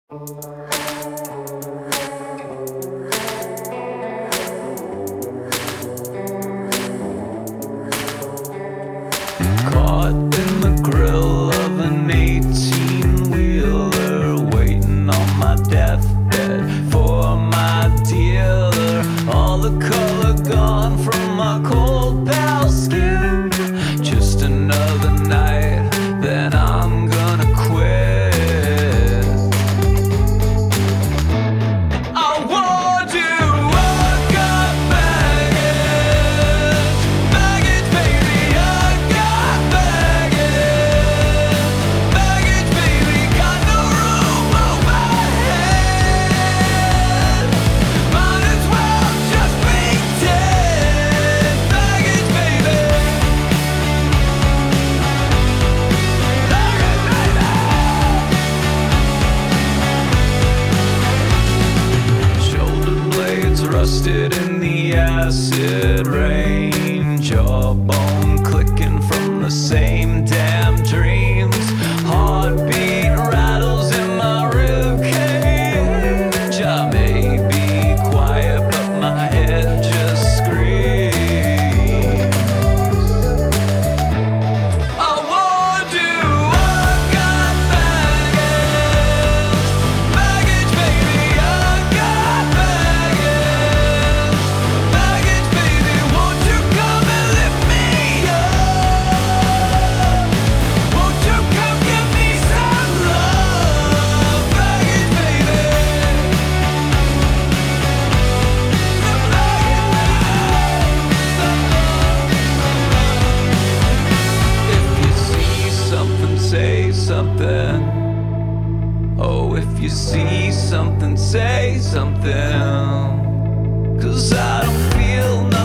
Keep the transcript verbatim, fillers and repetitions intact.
Caught in the grill of an eighteen-wheeler, waiting on my deathbed for my dealer. All the color gone from my cold pale skin. Just another night, then I'm gonna quit. I want you, I got baggage, baggage, baby, I got baggage, baggage, baby, got no room overhead. Might as well just be dead, baggage, baby, baggage, baby. Shoulder blades rusted in the acid rain, jawbone clicking from the same damn dreams. Heartbeat rattles in my ribcage. I may be quiet, but my head just screams. I want you, I got baggage, baggage, baby, I got baggage, baggage, baby, won't you come and lift me up? Won't you come give me some love, baggage, baby, If you see something, say something. Oh, if you see something, say something. 'Cause I don't feel nothing.